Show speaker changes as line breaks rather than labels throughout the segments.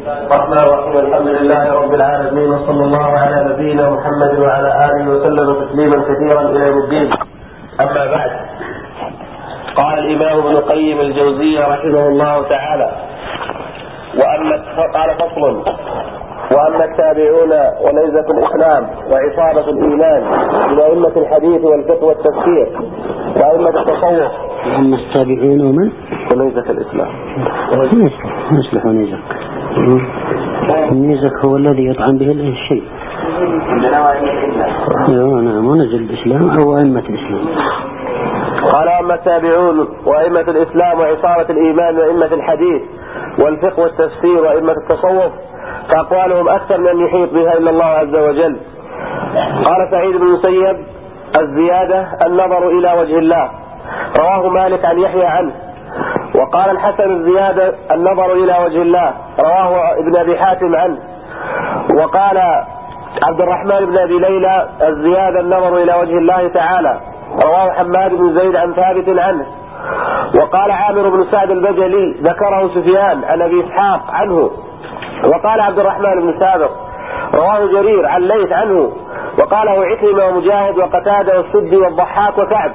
الرحمن الرحيم. الحمد لله رب العالمين، وصلى الله على نبينا محمد وعلى آله وسلم تسليما كثيرا إلى يوم الدين. أما بعد، قال الإمام ابن القيم الجوزية رحمه الله تعالى: قال فصل: وأما التابعون ونيزة الإسلام وعصابة الإيمان من أئمة الحديث والفقه والتفسير وأئمة التصوف.
وأما التابعون ومن؟
ونيزة الإسلام.
يصلح نيزك. النيزك هو الذي يطعن به الشيء. نعم، ونزل الإسلام أو أئمة الإسلام.
قال: أما التابعون وأئمة الإسلام وعصابة الإيمان وأئمة الحديث والفقه والتفسير وأئمة التصوف فأقوالهم أكثر من أن يحيط بها إلا الله عز وجل. قال سعيد بن المسيب: الزيادة النظر إلى وجه الله، رواه مالك عن يحيى عنه. وقال الحسن: الزيادة النظر إلى وجه الله، رواه ابن أبي حاتم عنه. وقال عبد الرحمن بن أبي ليلى: الزيادة النظر إلى وجه الله تعالى، رواه حماد بن زيد عن ثابت عنه. وقال عامر بن سعد البجلي: ذكره سفيان عن أبي إسحاق عنه. وقال عبد الرحمن بن سابق: رواه جرير عن ليث عنه. وقاله عكرمة ومجاهد وقتادة والسدي والضحاك وكعب.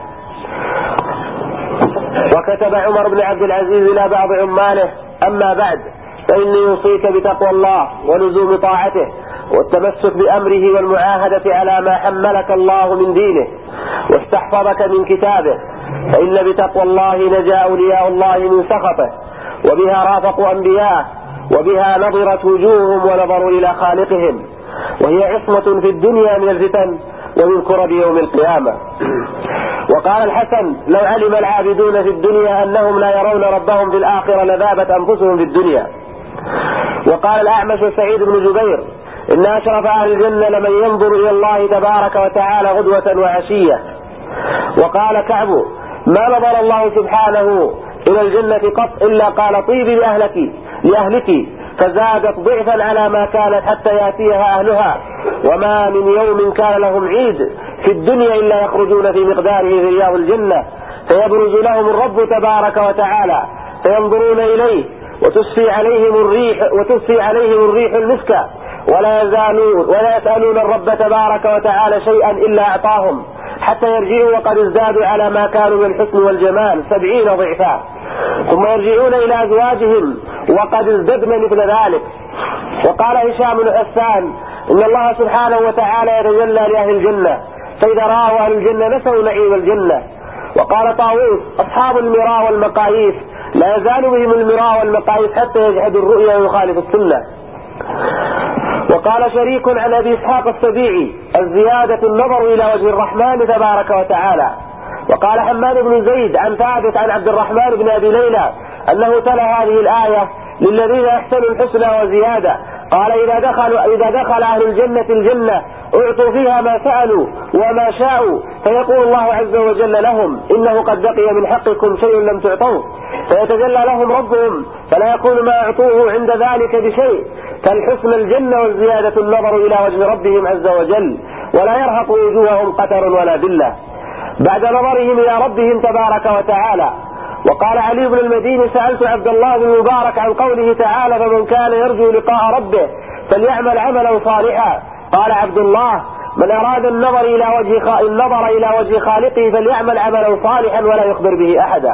وكتب عمر بن عبد العزيز إلى بعض عماله: أما بعد، فإني أوصيك بتقوى الله ولزوم طاعته والتمسك بأمره والمعاهدة على ما حملك الله من دينه واستحفظك من كتابه، فإن بتقوى الله نجا أولياء الله من سخطه، وبها رافقوا أنبياءه، وبها نظرت وجوههم ونظروا إلى خالقهم، وهي عصمة في الدنيا من الفتن ومن كرب يوم القيامة. وقال الحسن: لو علم العابدون في الدنيا أنهم لا يرون ربهم في الآخرة لذابت أنفسهم في الدنيا. وقال الأعمش سعيد بن جبير: إن أشرف أهل الجنة لمن ينظر إلى الله تبارك وتعالى غدوة وعشية. وقال كعب: ما نظر الله سبحانه إلى الجنة قط إلا قال: طيبي لأهلك، فزادت ضعفا على ما كانت حتى يأتيها أهلها. وما من يوم كان لهم عيد في الدنيا إلا يخرجون في مقداره في رياض الجنة، فيبرز لهم الرب تبارك وتعالى فينظرون إليه وتسفي عليهم الريح المسكة، ولا يسألون الرب تبارك وتعالى شيئا إلا أعطاهم، حتى يرجعوا وقد ازدادوا على ما كانوا من الحسن والجمال 70 ضعفا، ثم يرجعون إلى أزواجهم وقد ازددن مثل ذلك. وقال هشام بن حسان: إن الله سبحانه وتعالى يتجلى لأهل الجنة، فإذا رأوا أهل الجنة نسوا نعيم الجنة. وقال طاووس: أصحاب المراء والمقاييس لا يزال بهم المراء والمقاييس حتى يجحدوا الرؤيا ويخالف السنة. وقال شريك عن أبي إسحاق السبيعي: الزيادة النظر إلى وجه الرحمن تبارك وتعالى. وقال حماد بن زيد عن ثابت عن عبد الرحمن بن أبي ليلى أنه تلا هذه الآية: للذين أحسنوا الحسنى وزيادة. قال: إذا دخل أهل الجنة أعطوا فيها ما سألوا وما شاءوا، فيقول الله عز وجل لهم: إنه قد بقي من حقكم شيء لم تعطوه، فيتجلى لهم ربهم فلا يكون ما أعطوه عند ذلك بشيء، فالحسن الجنة والزيادة النظر إلى وجه ربهم عز وجل، ولا يرهق وجوههم قتر ولا ذلة بعد نظرهم إلى ربهم تبارك وتعالى. وقال علي بن المديني: سألت عبد الله بن المبارك عن قوله تعالى: فمن كان يرجو لقاء ربه فليعمل عملا صالحا. قال عبد الله: من أراد النظر إلى وجه خالقه فليعمل عملا صالحا ولا يخبر به أحدا.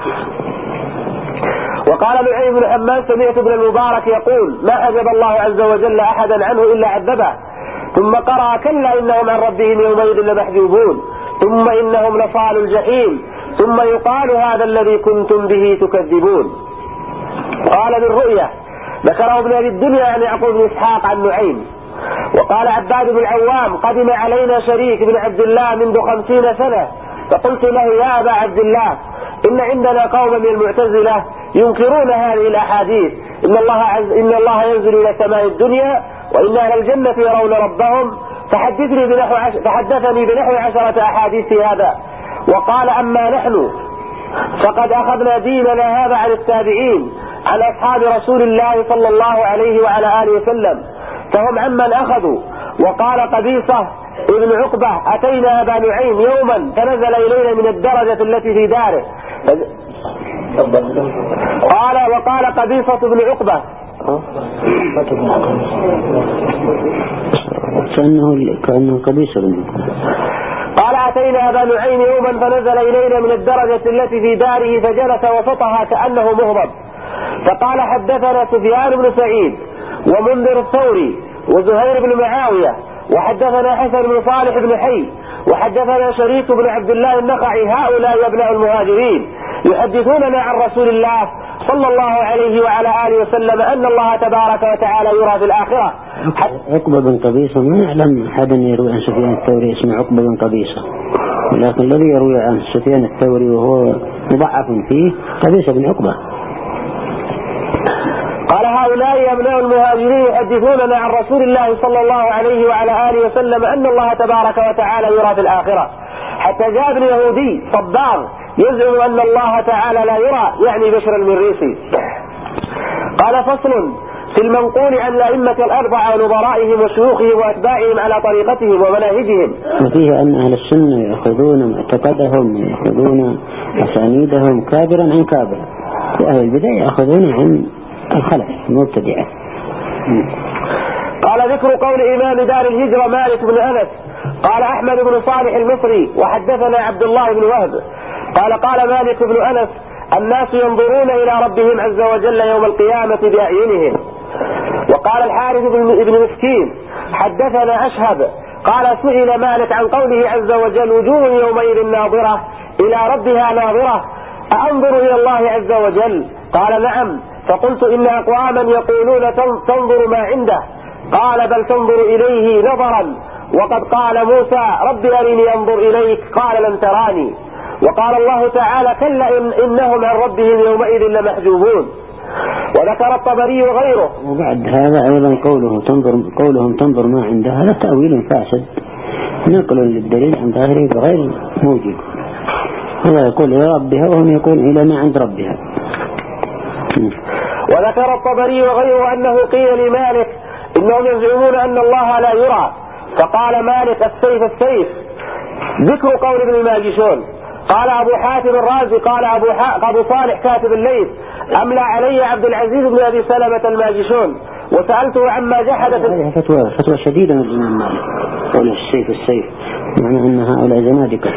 وقال نعيم بن حماد: سمعت ابن المبارك يقول: ما حجب الله عز وجل أحدا عنه إلا عذبه. ثم قرأ: كلا إنهم عن ربهم يومئذ لمحجوبون، ثم إنهم لصال الجحيم، ثم يقال: هذا الذي كنتم به تكذبون. قال بالرؤية، ذكره ابن أبي الدنيا عن يعقوب بن إسحاق عن نعيم. وقال عباد بن العوام: قدم علينا شريك بن عبد الله منذ 50 سنة، فقلت له: يا أبا عبد الله، إن عندنا قوما من المعتزلة ينكرون هذه الأحاديث، إن الله ينزل إلى سماء الدنيا وإن أهل الجنة يرون ربهم، فحدثني بنحو 10 أحاديث هذا. وقال: أما نحن فقد أخذنا ديننا هذا عن التابعين، عن أصحاب رسول الله صلى الله عليه وعلى آله وسلم، فهم عمن أخذوا. وقال قبيصة ابن عقبة: أتينا أبا نعيم يوما فنزل إلينا من الدرجة التي في داره. وقال قبيصة بن عقبة
كأنه قبيص.
قال أتينا أبا نعيم يوما فنزل إلينا من الدرجة التي في داره فجلس وسطها كأنه مغضب، فقال حدثنا سفيان بن سعيد ومنذر الثوري وزهير بن معاوية وحدثنا حسن بن صالح بن حي وحدثنا شريك بن عبد الله النخعي، هؤلاء أبناء المهاجرين يحدثوننا عن رسول الله صلى الله عليه وعلى آله وسلم أن الله تبارك وتعالى يرى في الآخرة.
عقبة بن قبيصة ما نعلم أحدا يروي عن سفيان الثوري اسمه عقبة بن قبيصة، ولكن الذي يروي عن سفيان الثوري وهو مضعف فيه قبيصة بن عقبة.
قال هؤلاء أبناء المهاجرين يحدثوننا عن رسول الله صلى الله عليه وعلى آله وسلم أن الله تبارك وتعالى يرى في الآخرة، حتى جاء ابن يهودي صباغ يزعم أن الله تعالى لا يرى، يعني بشر المريسي. قال فصل في المنقول عن الأئمة الأربعة ونظرائهم وشيوخهم وأتباعهم على طريقتهم ومناهجهم.
وفيه أن أهل السنة يأخذون معتقدهم ويأخذون أسانيدهم كابرا عن كابر، وأهل البدع يأخذون عن الخلف المبتدعة.
قال ذكر قول إمام دار الهجرة مالك بن أنس قال أحمد بن صالح المصري وحدثنا عبد الله بن وهب قال مالك بن أنس الناس ينظرون إلى ربهم عز وجل يوم القيامة بأعينهم. وقال الحارث بن مسكين حدثنا أشهب قال سئل مالك عن قوله عز وجل وجوه يومئذ ناظرة إلى ربها ناظرة أأنظر إلى الله عز وجل؟ قال نعم. فقلت إن أقواما يقولون تنظر ما عنده، قال بل تنظر إليه نظرا، وقد قال موسى رب أرني أنظر إليك قال لن تراني. وقال الله تعالى كلا إنهم عن ربهم يومئذ لمحجوبون. وذكر الطبري وغيره.
وبعد هذا أيضا قولهم تنظر ما عندها هذا تأويل فاسد نقل للدليل عن ظاهره بغير موجب. هو يقول إلى ربها وهم يقول إلى ما عند ربها.
وذكر الطبري وغيره أنه قيل لمالك إنهم يزعمون أن الله لا يرى، فقال مالك السيف. ذكر قول ابن الماجشون. قال أبو حاتم الرازي قال أبو صالح كاتب الليث أملى علي عبد العزيز بن أبي سلمة الماجشون وسألته عما جحد.
هذه فتوى شديدة من الإمام مالك قول السيف معنى أن هؤلاء زنادقة.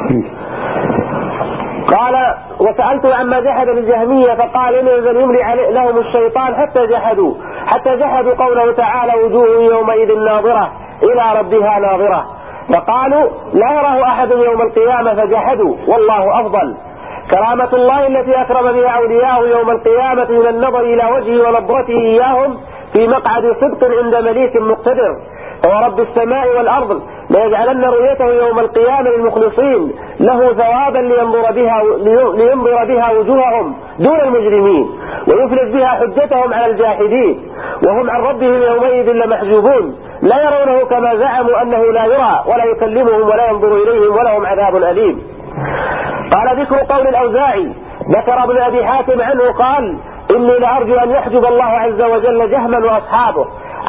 قال وسألته عما جحد الجهمية فقال إن ينزل يملي لهم الشيطان حتى جحدوا قوله تعالى وجوه يومئذ ناظرة إلى ربها ناظرة، فقالوا لا يراه أحد يوم القيامة فجحدوا والله أفضل. كرامة الله التي أكرم بها أولياءه يوم القيامة من النظر إلى وجهه ونظرته إياهم في مقعد صدق عند مليك مقتدر. ورب السماء والأرض ليجعلن رؤيته يوم القيامة للمخلصين له ثوابا لينظر بها وجوههم دون المجرمين ويفلت بها حجتهم على الجاحدين، وهم عن ربهم يومئذ لمحجوبون لا يرونه كما زعموا أنه لا يرى ولا يكلمهم ولا ينظر إليهم ولهم عذاب أليم. قال ذكر قول الأوزاعي ذكر ابن أبي حاتم عنه قال إني لأرجو أن يحجب الله عز وجل جهما وأصحابه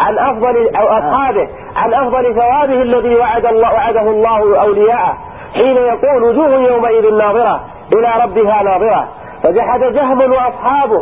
عن أفضل ثوابه الذي وعده الله أولياءه حين يقول وجوه يومئذ ناظرة إلى ربها ناظرة. فجحد جهم وأصحابه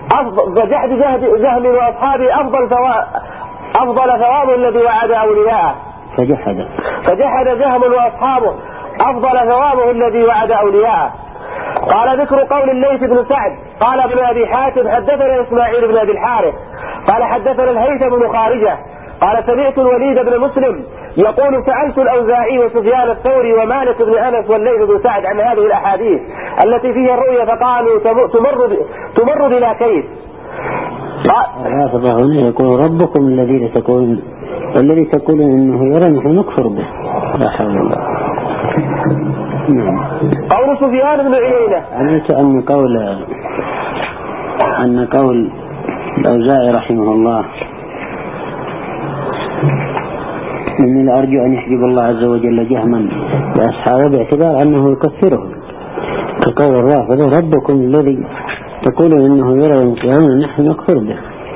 أفضل ثواب الذي وعد أولياءه. فجحد جهم وأصحابه أفضل ثوابه الذي وعد أولياءه. قال ذكر قول الليث بن سعد قال ابن أبي حاتم حدثنا إسماعيل بن أبي الحارث قال حدثنا الهيثم بن خارجة قال سمعت الوليد بن مسلم يقول سألت الأوزاعي وسفيان الثوري ومالك بن أنس والليث بن سعد عن هذه الأحاديث التي فيها الرؤية فقالوا تمر بلا كيف.
هنا يقول ربكم الذي تقولون إنه يرى نحن نكفر به لا حول الله.
قول سفيان بن عيينة
علمت أن قول الأوزاعي رحمه الله إني لأرجو أن يحجب الله عز وجل جهما لأصحابه باعتبار أنه يكفره، كقول الرافضة ربكم الذي تقولون إنه يرى يوم القيامة نحن نكفر به.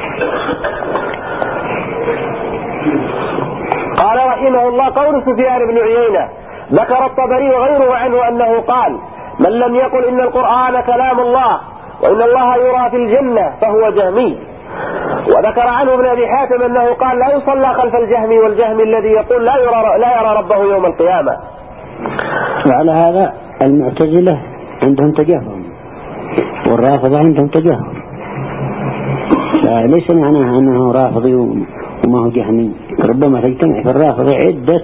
قال رحمه الله قول سفيان بن عيينة ذكر الطبري وغيره عنه أنه قال من لم يقل إن القرآن كلام الله وإن الله يرى في الجنة فهو جهمي. وذكر عنه ابن أبي حاتم أنه قال لا يصلى خلف الجهمي، والجهمي الذي يقول لا يرى ربه يوم القيامة.
وعلى هذا المعتزلة عندهم تجهم والرافضة عندهم تجهم، فليس معناه أنه رافضي وما هو جهمي، ربما تجتمع في الرافضة عدة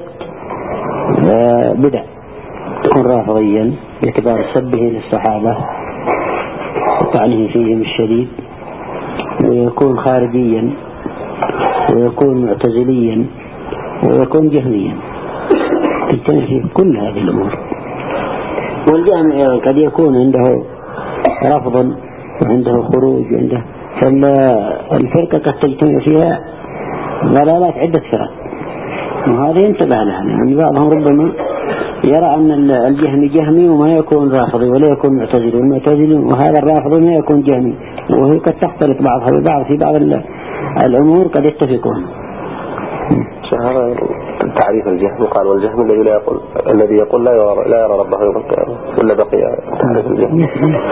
بدع، تكون رافضيا باعتبار سبه للصحابة وطعنه فيهم الشديد، ويكون خارجيا، ويكون معتزليا، ويكون جهميا، تجتمع فيه كل هذه الأمور. والجهمي قد يكون عنده رفض وعنده خروج وعنده، فالفرقة قد تجتمع فيها ضلالات عدة فرق، وهذا ينتبه لها، يعني بعضهم ربما يرى أن الجهمي جهمي وما يكون رافضي، ولا يكون معتزلي، والمعتزلي وهذا الرافضي ما يكون جهمي، وهي قد تختلط بعضها ببعض في بعض الأمور قد يتفقون.
هذا تعريف الجهم. قال والجهم الذي يقول لا يرى ربه يوم القيامة، ولا بقي تعريف الجهم.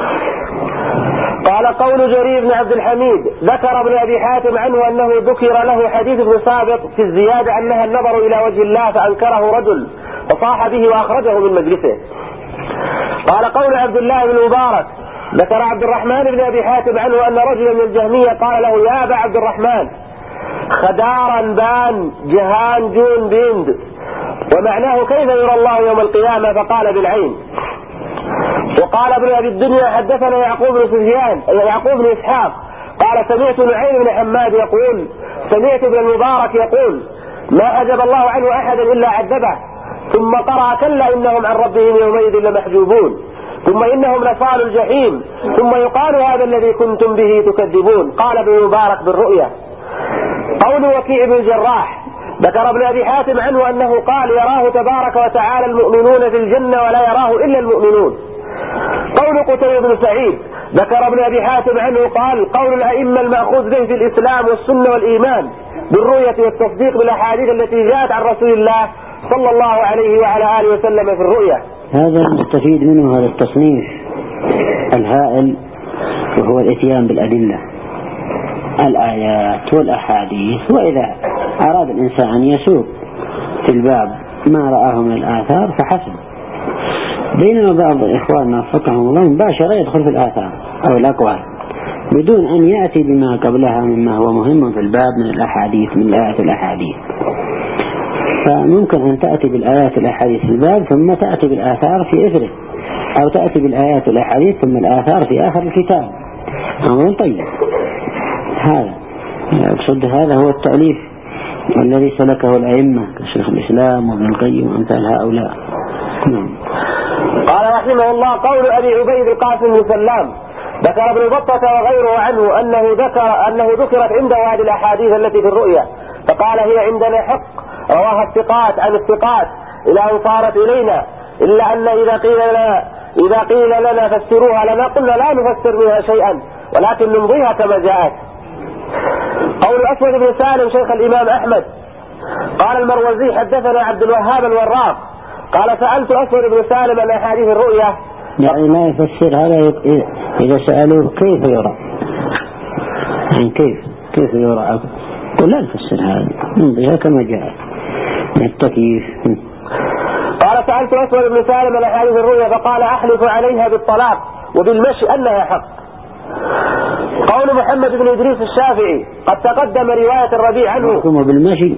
قال قول جرير بن عبد الحميد ذكر ابن أبي حاتم عنه أنه ذكر له حديث ابن سابق في الزيادة أنها النظر إلى وجه الله فأنكره رجل فصاح به وأخرجه من مجلسه. قال قول عبد الله بن مبارك ذكر عبد الرحمن بن أبي حاتم عنه أن رجلا من الجهمية قال له يا أبا عبد الرحمن خدارا بان جهان جون بند، ومعناه كيف يرى الله يوم القيامة؟ فقال بالعين. وقال ابن أبي الدنيا حدثنا يعقوب بن إسحاق قال سمعت نعيم بن حماد يقول سمعت ابن المبارك يقول ما حجب الله عنه أحدا إلا عذبه، ثم قرأ كلا إنهم عن ربهم يومئذ لمحجوبون، ثم إنهم لصال الجحيم، ثم يقال هذا الذي كنتم به تكذبون. قال ابن المبارك بالرؤيا. قول وكيع بن الجراح ذكر ابن أبي حاتم عنه أنه قال يراه تبارك وتعالى المؤمنون في الجنة ولا يراه إلا المؤمنون. قول قتيبة بن سعيد ذكر ابن أبي حاتم عنه قال قول الأئمة المأخوذ به في الإسلام والسنة والإيمان بالرؤية والتصديق بالأحاديث التي جاءت عن رسول الله صلى الله عليه وعلى آله وسلم في الرؤية.
هذا نستفيد منه هذا التصنيف الهائل، وهو الاتيان بالأدلة الآيات والأحاديث، وإذا أراد الإنسان أن يسوق في الباب ما رآه من الآثار فحسن، بينما بعض إخواننا فقههم الله مباشرة يدخل في الآثار أو الأقوال بدون أن يأتي بما قبلها مما هو مهم في الباب من الأحاديث، من الآيات والأحاديث. فممكن أن تأتي بالآيات والأحاديث في الباب ثم تأتي بالآثار في إثره، أو تأتي بالآيات والأحاديث ثم الآثار في آخر الكتاب. أمر طيب، هذا أقصد هذا هو التأليف الذي سلكه الأئمة كشيخ الإسلام وابن القيم وأمثال هؤلاء.
قال رحمه الله قول أبي عبيد القاسم بن سلام ذكر ابن بطة وغيره عنه أنه ذكرت عنده هذه الأحاديث التي في الرؤيا، فقال هي عندنا حق رواها الثقات عن الثقات إلى أن صارت إلينا، إلا أن إذا قيل لنا فسروها لنا قلنا لا نفسر منها شيئا ولكن نمضيها كما جاءت. قول أسود بن سالم شيخ الإمام أحمد قال المروزي حدثنا عبد الوهاب الوراق قال سألت أسود بن سالم عن أحاديث الرؤيا،
يعني لا يفسر هذا إذا سألوه كيف يرى، يعني كيف يرى، ولا نفسر هذا نمضيها كما جاءت من التكييف.
قال سألت أسود بن سالم عن أحاديث الرؤيا فقال أحلف عليها بالطلاق وبالمشي أنها حق. قول محمد بن إدريس الشافعي قد تقدم رواية الربيع عنه
بالمشي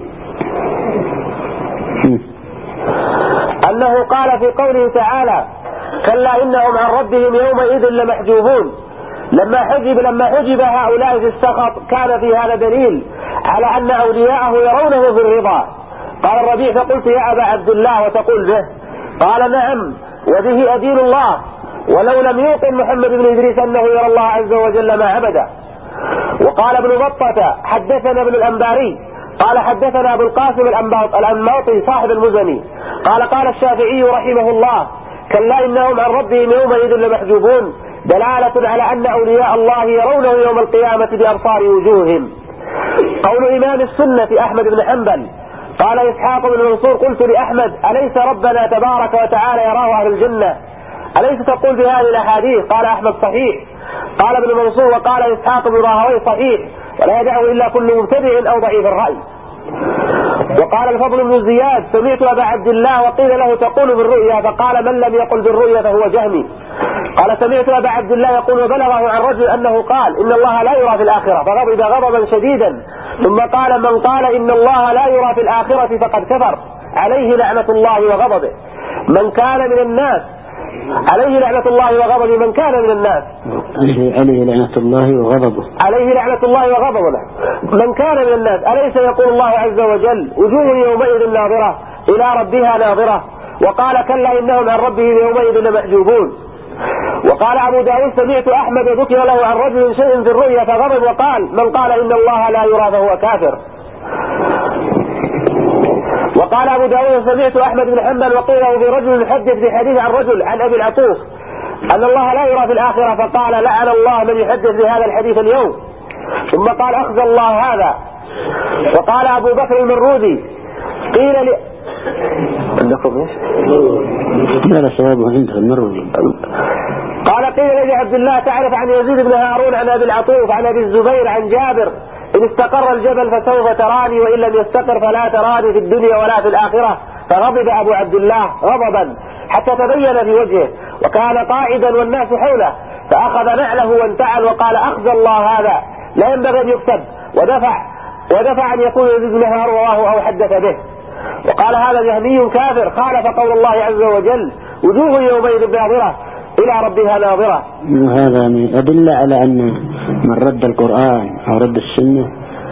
أنه قال في قوله تعالى كلا إنهم عن ربهم يومئذ لمحجوبون، لما حجب هؤلاء في السخط كان في هذا دليل على أن أولياءه يرونه في الرضا. قال الربيع فقلت يا أبا عبد الله وتقول به؟ قال نعم وبه أدين الله، ولو لم يوقن محمد بن إدريس أنه يرى الله عز وجل ما عبده. وقال ابن بطة حدثنا ابن الأنباري قال حدثنا أبو القاسم الأنماطي صاحب المزني قال الشافعي رحمه الله كلا إنهم عن ربهم يومئذ لمحجوبون، دلالة على أن أولياء الله يرونه يوم القيامة بأبصار وجوههم. قول إمام السنة أحمد بن حنبل قال إسحاق بن منصور قلت لأحمد أليس ربنا تبارك وتعالى يراه أهل الجنة؟ أليس تقول بهذه الأحاديث؟ قال أحمد صحيح. قال ابن منصور وقال إسحاق بن راهويه صحيح، ولا يدعه إلا كل مبتدع أو ضعيف الرأي. وقال الفضل بن زياد سمعت أبا عبد الله وقيل له تقول بالرؤيا فقال من لم يقل بالرؤيا فهو جهمي. قال سمعت أبا عبد الله يقول وبلغه عن رجل أنه قال إن الله لا يرى في الآخرة فغضب غضبا شديدا، ثم قال من قال إن الله لا يرى في الآخرة فقد كفر عليه لعنة الله وغضبه. من كان من الناس عليه لعنة الله وغضبه من كان من الناس
عليه لعنة الله وغضبه
عليه لعنة الله وغضبه من كان من الناس. أليس يقول الله عز وجل وجوه يومئذ ناظرة إلى ربها ناظرة. وقال كلا إنهم عن ربهم يومئذ لمحجوبون. وقال أبو داود سمعت أحمد ذكر له عن رجل شيء في الرؤيا فغضب وقال من قال إن الله لا يرى فهو كافر. وقال أبو داود سمعت أحمد بن حنبل وقيل له في رجل يحدث بحديث عن رجل عن أبي العطوف أن الله لا يرى في الآخرة فقال لعن الله من يحدث بهذا الحديث اليوم. ثم قال أخزى الله هذا. وقال أبو بكر المرودي قيل لي عندكم ايش؟
لا صوابه عنده المرودي.
قال قيل لي عبد الله تعرف عن يزيد بن هارون عن أبي العطوف عن أبي الزبير عن جابر إن استقر الجبل فسوف تراني وإن لم يستقر فلا تراني في الدنيا ولا في الآخرة. فغضب أبو عبد الله غضبا حتى تبين في وجهه وكان قاعدا والناس حوله فأخذ نعله وانتعل وقال أخزى الله هذا لا ينبغي أن يكتب ودفع أن يكون يزيد بن هارون رواه أو حدث به. وقال هذا جهمي كافر خالف قول الله عز وجل وجوه يومئذ ناظرة إلى ربها ناظرة.
وهذا من أدلة على أن من رد القرآن أو رد السنة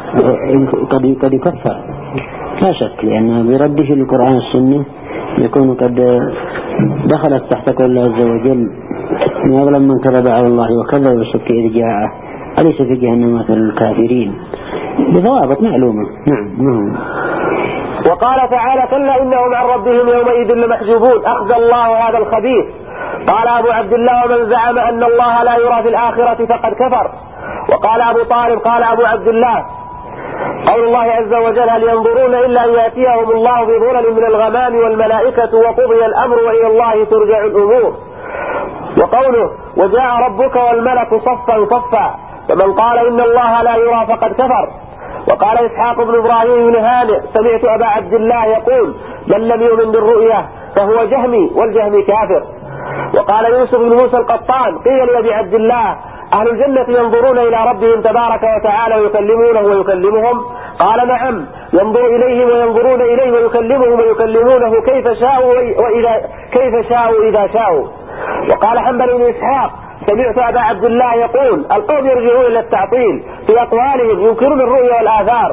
قد يكفر لا شك، لأن برده القرآن والسنة يكون قد دخلت تحت قول الله عز وجل من أظلم من كذب على الله وكذب بالصدق إذ جاءه أليس في جهنم مثل الكافرين بضوابط معلومة. نعم.
وقال تعالى كلا إنهم عن ربهم يومئذ لمحجوبون أخزى الله هذا الخبيث. قال أبو عبد الله ومن زعم أن الله لا يرى في الآخرة فقد كفر. وقال أبو طالب قال أبو عبد الله قول الله عز وجل هل ينظرون إلا أن يأتيهم الله في ظلل من الغمام والملائكة وقضي الأمر وإلى الله ترجع الأمور. وقوله وجاء ربك والملك صفا صفا فمن قال إن الله لا يرى فقد كفر. وقال إسحاق بن إبراهيم بن هانئ سمعت أبا عبد الله يقول من لم يؤمن بالرؤيا فهو جهمي والجهمي كافر. وقال يوسف بن موسى القطان قيل لأبي عبد الله أهل الجنة ينظرون إلى ربهم تبارك وتعالى ويكلمونه ويكلمهم قال نعم ينظر إليهم وينظرون إليه ويكلمهم ويكلمونه كيف شاءوا إذا شاءوا. وقال حنبل بن إسحاق سمعت أبا عبد الله يقول القوم يرجعون إلى التعطيل في أقوالهم ينكرون الرؤيا والآثار.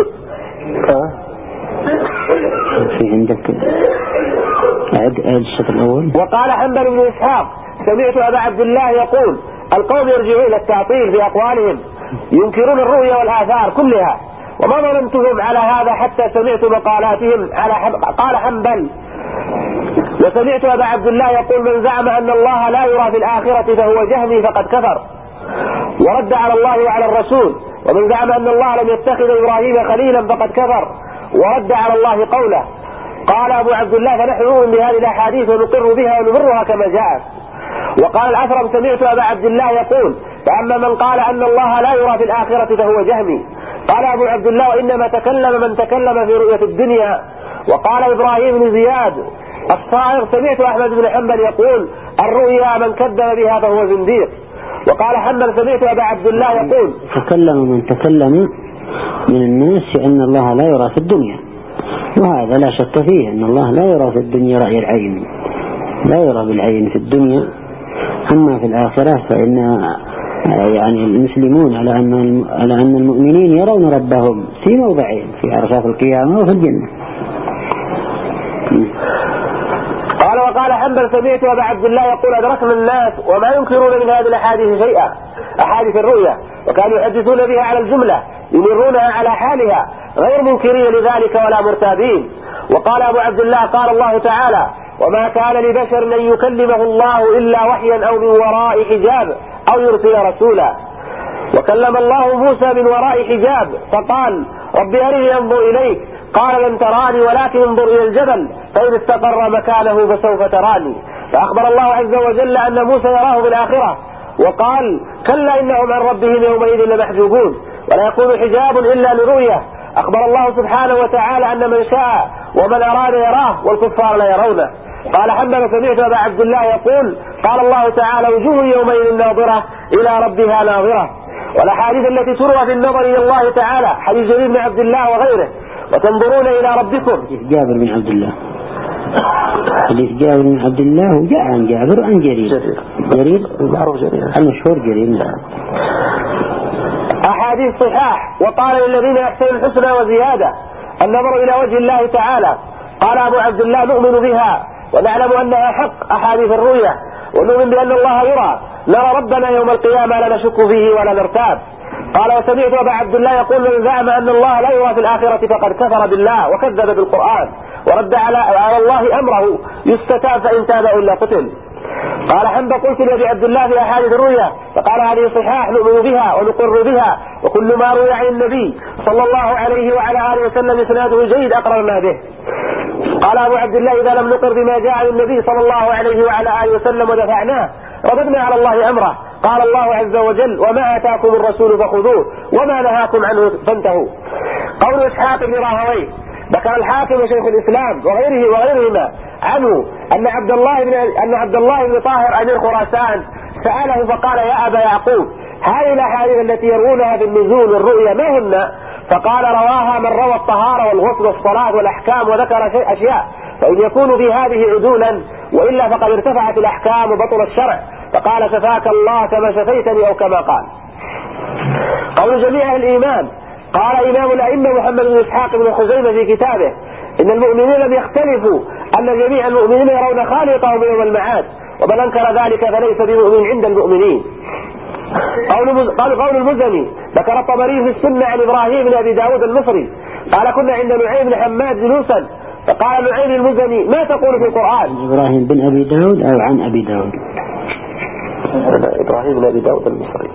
في عندك أعد الشطر الأول.
وقال حنبل بن إسحاق سمعت أبا عبد الله يقول القوم يرجعون إلى التعطيل في أقوالهم ينكرون الرؤيا والآثار كلها وما ظننتهم على هذا حتى سمعت مقالاتهم قال حنبل وسمعت أبا عبد الله يقول من زعم أن الله لا يرى في الآخرة فهو جهمي فقد كفر ورد على الله وعلى الرسول. ومن زعم أن الله لم يتخذ إبراهيم خليلا فقد كفر ورد على الله قوله. قال أبو عبد الله فنحن نؤمن بهذه الأحاديث ونقر بها ونبرها كما جاءت. وقال الأثرم سمعت أبا عبد الله يقول فأما من قال أن الله لا يرى في الآخرة فهو جهمي. قال أبو عبد الله وإنما تكلم من تكلم في رؤية الدنيا. وقال إبراهيم بن زياد الصائغ سمعت أحمد بن حنبل يقول الرؤيا من كذب بها فهو زنديق. وقال حنبل سمعت أبا عبد الله يقول
تكلم من تكلم من الناس أن الله لا يرى في الدنيا، وهذا لا شك فيه أن الله لا يرى في الدنيا رأي العين، لا يرى بالعين في الدنيا. أما في الآخرة فإن يعني المسلمون على أن المؤمنين يرون ربهم في موضعين في عرصات القيامة وفي الجنة.
قال وقال حنبل سمعت أبا عبد الله يقول أدركنا الناس وما ينكرون من هذه الأحاديث شيئا أحاديث الرؤيا وكانوا يحدثون بها على الجملة يمرونها على حالها غير منكرين لذلك ولا مرتابين. وقال أبو عبد الله قال الله تعالى وما كان لبشر أن يكلمه الله إلا وحيا أو من وراء حجاب أو يرسل رسولا. وكلم الله موسى من وراء حجاب فقال رب أرني أنظر إليك قال لن تراني ولكن انظر إلى الجبل فإن استقر مكانه فسوف تراني. فأخبر الله عز وجل أن موسى يراه بالآخرة وقال كلا إنهم عن ربهم يومئذ لمحجوبون. ولا يكون حجاب إلا لرؤية. أخبر الله سبحانه وتعالى أن من شاء ومن أراد يراه والكفار لا يرونه. قال حنبل سمعت أبا عبد الله يقول قال الله تعالى وجوه يومئذ ناظرة إلى ربها ناظرة. والأحاديث التي تروى في النظر إلى الله تعالى حديث جرير بن عبد الله وغيره وتنظرون إلى ربكم.
جابر بن عبد الله، حديث جابر بن عبد الله وجاء عن جابر وعن جرير. جرير
المعروف جرير
المشهور جرير.
أحاديث صحاح. وقال للذين يحسنون الحسنى وزيادة النظر إلى وجه الله تعالى. قال أبو عبد الله نؤمن بها ونعلم أنها حق أحاديث الرؤيا ونؤمن بأن الله يرى، نرى ربنا يوم القيامة لا نشك فيه ولا نرتاب. قال وسمعت أبا عبد الله يقول من زعم أن الله لا يرى في الآخرة فقد كفر بالله وكذب بالقرآن ورد على الله أمره يستتاب فإن تاب إلا قتل. قال حنبل قلت لأبي عبد الله في أحاديث الرؤيا فقال هذه صحاح نؤمن بها ونقر بها وكل ما روي عن النبي صلى الله عليه وعلى آله وسلم إسناده جيد أقررنا به. قال أبو عبد الله إذا لم نقر بما جاء عن النبي صلى الله عليه وعلى آله وسلم ودفعناه رددنا على الله أمره. قال الله عز وجل وما آتاكم الرسول فخذوه وما نهاكم عنه فانتهوا. قول إسحاق بن راهويه ذكر الحاكم وشيخ الإسلام وغيرهما عنه أن عبد الله بن طاهر أمير خراسان سأله فقال يا أبا يعقوب هذه الأحاديث التي يروونها بالنزول والرؤيا ما هن؟ فقال رواها من روى الطهارة والغسل والصلاة والأحكام وذكر أشياء فإن يكون في هذه عدولا وإلا فقد ارتفعت الأحكام وبطل الشرع. فقال شفاك الله كما شفيتني أو كما قال. قول جميع الإيمان. قال إمام الأئمة محمد بن إسحاق بن خزيمة في كتابه إن المؤمنين لم يختلفوا أن جميع المؤمنين يرون خالقهم يوم المعاد ومن أنكر ذلك فليس بمؤمن عند المؤمنين. قول المزني ذكر الطبري في السنة عن إبراهيم بن أبي داود المصري قال كنا عند نعيم بن حماد جلوسا فقال نعيم المزني ما تقول في القرآن؟
إبراهيم بن أبي داود أو عن أبي داود؟
إبراهيم بن أبي داود المصري.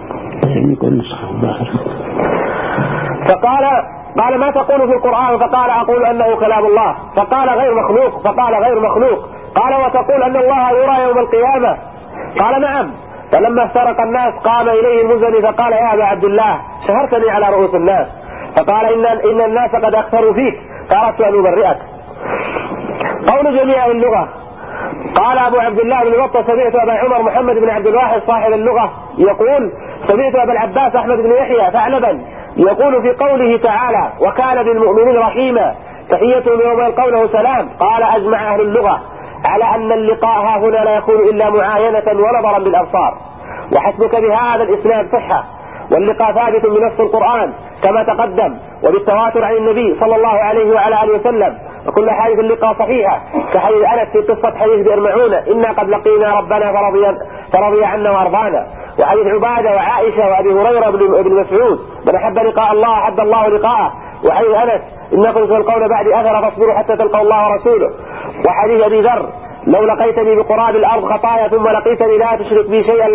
قال ما تقول في القرآن؟ فقال أقول أنه كلام الله. فقال غير مخلوق. قال وتقول أن الله يرى يوم القيامة؟ قال نعم. فلما افترق الناس قام إليه المزني فقال يا أبا عبد الله شهرتني على رؤوس الناس. فقال إن الناس قد أكثروا فيك فأردت أن أبرئك. قول جميع اللغة. قال أبو عبد الله بن بطة سمعت أبا عمر محمد بن عبد الواحد صاحب اللغة يقول سمعت أبا العباس أحمد بن يحيى ثعلبا يقول في قوله تعالى وكان بالمؤمنين رحيما تحيتهم يوم يلقونه سلام. قال أجمع أهل اللغة على أن اللقاء ها هنا لا يكون إلا معاينة ونظرا بالأبصار وحسبك بهذا الإسناد صحة واللقاء ثابت من نص القرآن كما تقدم وبالتواتر عن النبي صلى الله عليه وعلى آله وسلم وكل حديث اللقاء صحيحة كحديث أنس في قصة حديث بئر معونة إنا قد لقينا ربنا فرضي عنا وأرضانا وحديث عبادة وعائشة وأبي هريرة بن مسعود من أحب لقاء الله أحب الله لقاءه وحديث أنس إنكم تلقون بعد أثر فاصبروا حتى تلقوا الله ورسوله وحديث أبي ذر لو لقيتني بقراب الأرض خطايا ثم لقيتني لا تشرك بي شيئا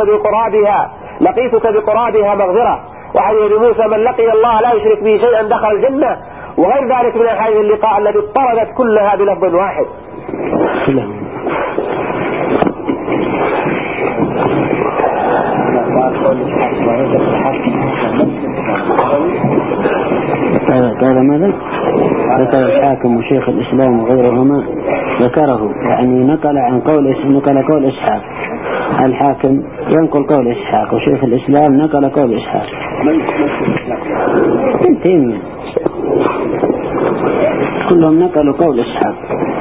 لقيتك بقرابها مغفرة. وحديث موسى من لقي الله لا يشرك به شيئا دخل الجنة وغير ذلك من أحاديث اللقاء التي اضطردت كلها بلفظ واحد.
قال ماذا؟ ذكر الحاكم وشيخ الإسلام وغيرهما ذكره يعني نقل قول إسحاق. الحاكم ينقل قول إسحاق وشيخ الإسلام نقل قول إسحاق. كلهم نقلوا قول إسحاق.